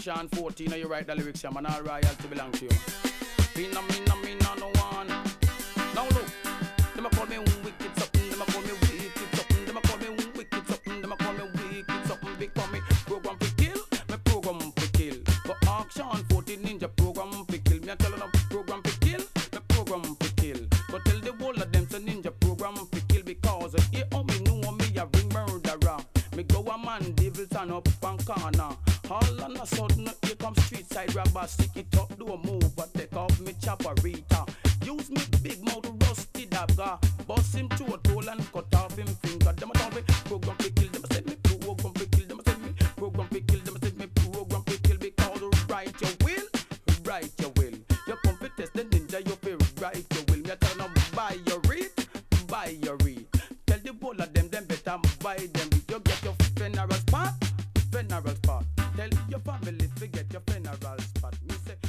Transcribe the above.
Action 14, you write the lyrics, yeah, man, all royalty belong to you. Mina, no one. Now look, them a call me wicked something, them a call me wicked something, them a call me wicked something, them a call me wicked something, because me program to kill, me program to kill. But Action 14 ninja program to kill, me a tell them program to kill, me program to kill. But tell the whole of them to ninja program to kill, because here on me know me a bring murderer. Me go a man, devil turn up and corner. All on a sudden, here come street side robber. Stick it up, do a move, but take off me chopperita. Use me big mouth rusty dagger. Bust him to a toll and cut off him finger. Them a tell me program to kill, them a send me program to kill, them a send me program to kill, them a send me program to kill. Because right your will, right your will. You come to test the ninja, you feel right your will. Me a tell them buy your read, buy your read. Tell the whole of them better buy them. You get your funeral spot, funeral spot. Tell your family to get your funeral spot. Me say